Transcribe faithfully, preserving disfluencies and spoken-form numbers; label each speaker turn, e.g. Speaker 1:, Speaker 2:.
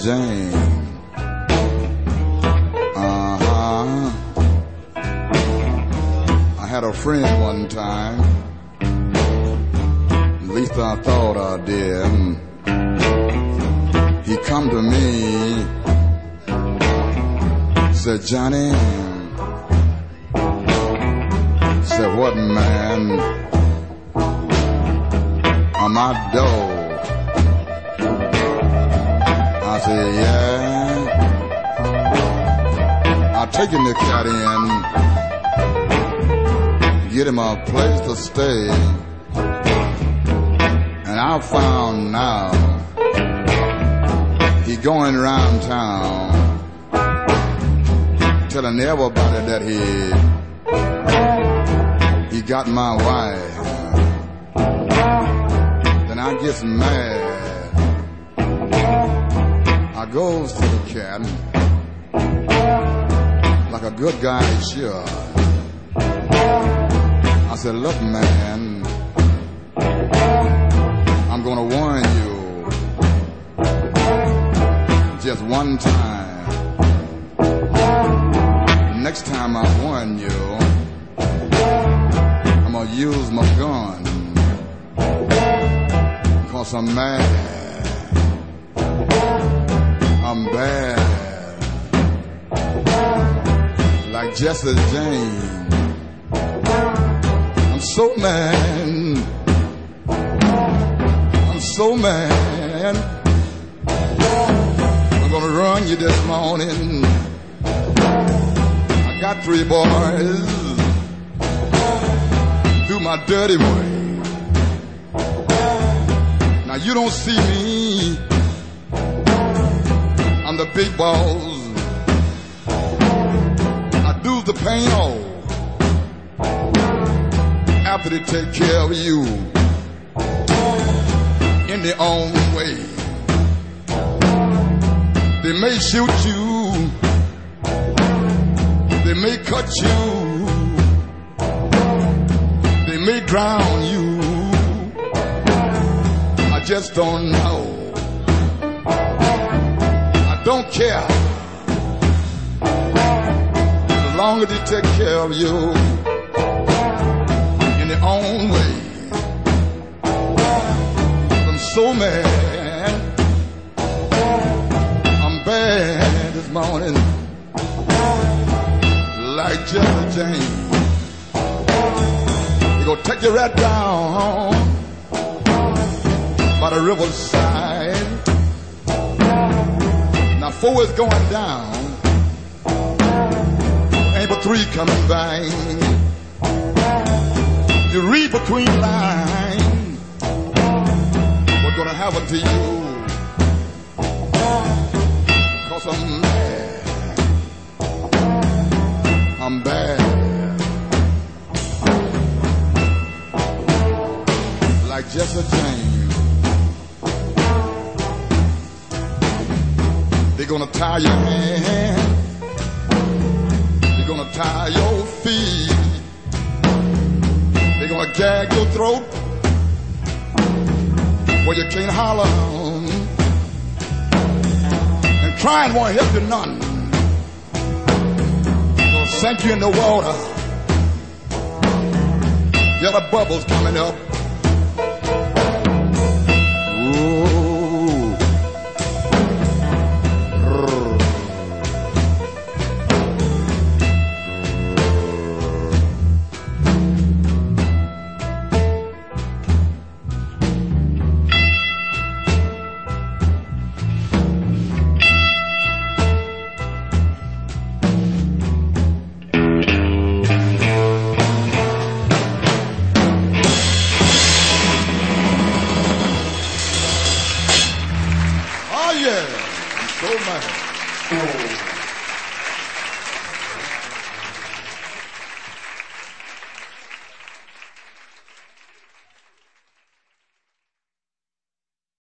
Speaker 1: Jane. Uh-huh. I had a friend one time, at least I thought I did. He come to me, said, Johnny, said, what, man? On my door. I said, yeah. I take him the cat in, get him a place to stay, and I found now he going around town telling everybody that he he got my wife. Then I gets mad. I goes to the cat like a good guy should. I said, look, man, I'm gonna warn you just one time. Next time I warn you, I'm gonna use my gun, 'cause I'm mad. I'm bad, like Jesse James. I'm so mad, I'm so mad. I'm gonna run you this morning. I got three boys, do my dirty way. Now you don't see me, I'm the big boss. I do the pain all after they take care of you in their own way. They may shoot you, they may cut you, they may drown you. I just don't know. Don't care, as long as they take care of you in their own way. I'm so mad, I'm bad this morning, like Jesse James. They gonna take you right down by the riverside. Now four is going down, ain't but three coming by. You read between lines what's gonna happen to you, 'cause I'm mad, I'm bad, like Jesse James. They're gonna tie your hand, they're gonna tie your feet, they're gonna gag your throat where you can't holler, and crying won't help you none. They're gonna sink you in the water, get the bubbles coming up. I'm so mad.